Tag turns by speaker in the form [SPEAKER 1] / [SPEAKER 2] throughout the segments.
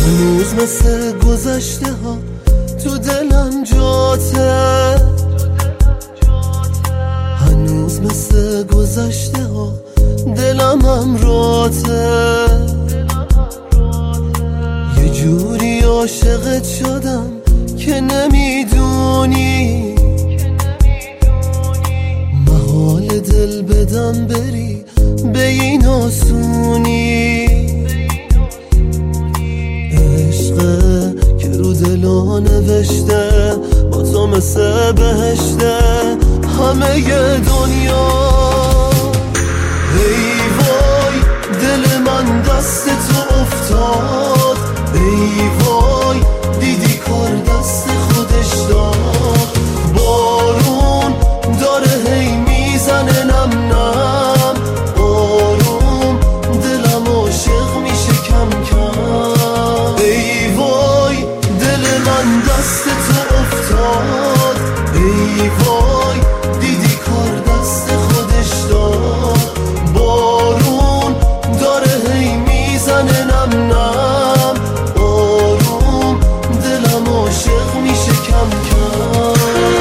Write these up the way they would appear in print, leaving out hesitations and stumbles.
[SPEAKER 1] هنوز مثل گذشته ها تو دلم جاته، هنوز مثل گذشته ها دلم امراته. یه جوری عاشقت شدم که نمیدونی، محال دل بدم بری به این آسونی. عشقه که رو دلا نوشته با تو مثل بهشته همه دنیا. ای وای دل من دست تو افتاد، ای وای دیدی کار دست خودش داد. بارون داره هی میزنه نم نم، آروم دلم عاشق میشه کم کم. ای وای دل من دست تو افتاد، ای وای دیدی کار دست خودش داد. بارون داره هی میزنه نم نم، آروم دلم عاشق میشه کم کم.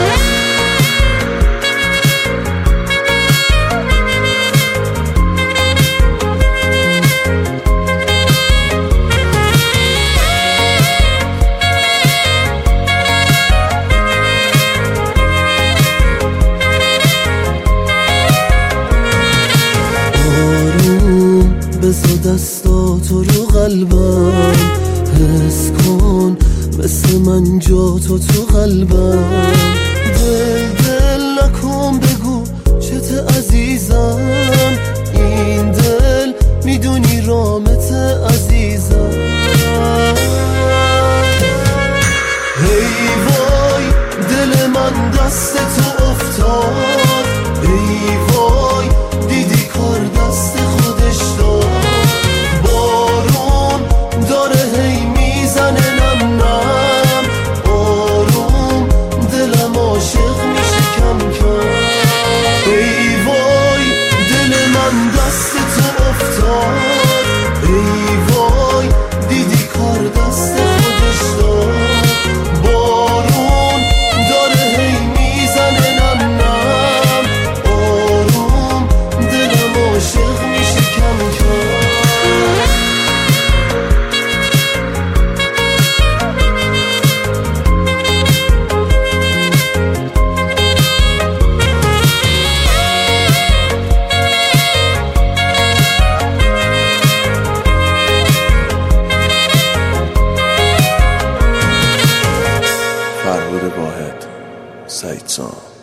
[SPEAKER 1] بذار دستاتو رو قلبم، حس کن مثل من جا تو قلبم. دل نکن بگو چته عزیزم، این دل میدونی رامت عزیزم. ای وای دل من دست تو افتاد، ای وای دیدی کار دست خودش داد. بارون داره هی میزنه نم نم، آروم دلم عاشق میشه کم کم. ای وای دل من دست تو افتاد، ای وای دیدی کار دست خودش داد. بارون داره هی میزنه نم نم، آروم دلم عاشق میشه کم کم.
[SPEAKER 2] فرهاد واحد، سعید سام.